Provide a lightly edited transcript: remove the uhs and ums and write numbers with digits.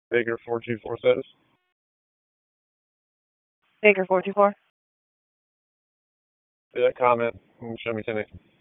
Baker 424 status. Baker 424. See that comment and show me 10